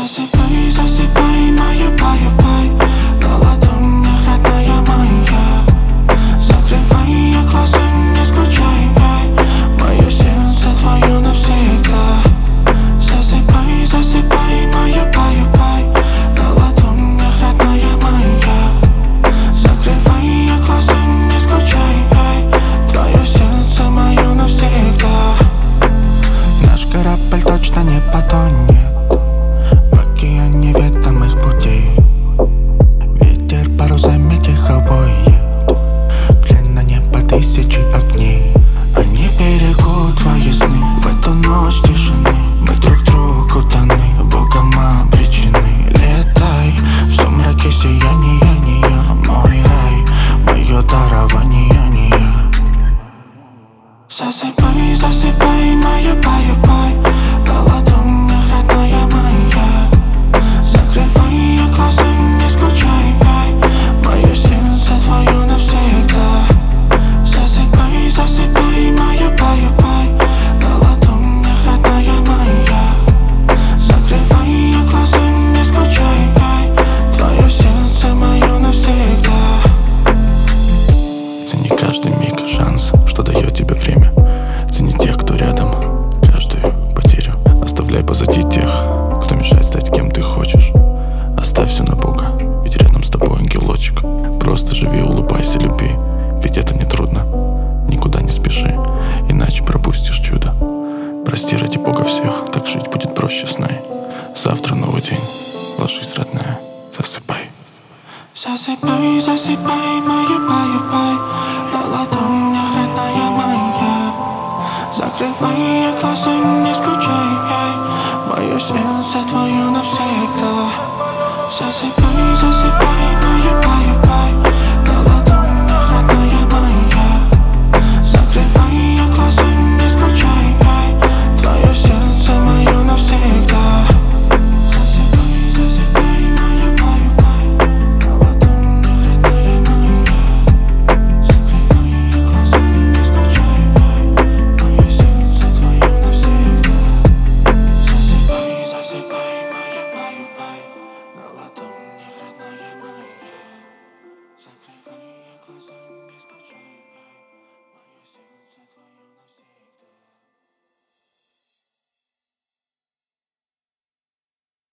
Засыпай, засыпай, моя бай-бай. На ладонях родная моя. Закрывай глаза, не скучай. Мое сердце твое навсегда. Засыпай, засыпай, моя бай-бай. На ладонях родная моя. Закрывай глаза, не скучай. Твое сердце мое навсегда. Наш корабль точно не потонет в океане ведомых путей. Ветер парусами тихо воет, глядя небо тысячи огней. Они берегут твои сны в эту ночь тишины. Мы друг другу даны, Богом обречены. Летай в сумраке сияния, мой рай, мое дарование. Засыпай, засыпай, моя бай-бай. На ладонях родная моя. Закрывай глаза, не скучай. Мое сердце твое навсегда. Засыпай, засыпай, моя бай-бай. На ладонях родная моя. Закрывай глаза, не скучай. Твое сердце мое навсегда. Цени каждый миг, шанс, что дает тебе время. Цени тех, кто рядом, каждую потерю. Оставляй позади тех, кто мешает стать кем ты хочешь. Оставь все на Бога, ведь рядом с тобой ангелочек. Просто живи, улыбайся, люби, ведь это не трудно. Никуда не спеши, иначе пропустишь чудо. Прости ради Бога всех, так жить будет проще, знай. Завтра новый день, ложись, родная, засыпай. Засыпай, засыпай, моя бай-бай. На ладонях родная моя. Закрывай глаза, не скучай. Мое сердце твое навсегда. Засыпай, засыпай.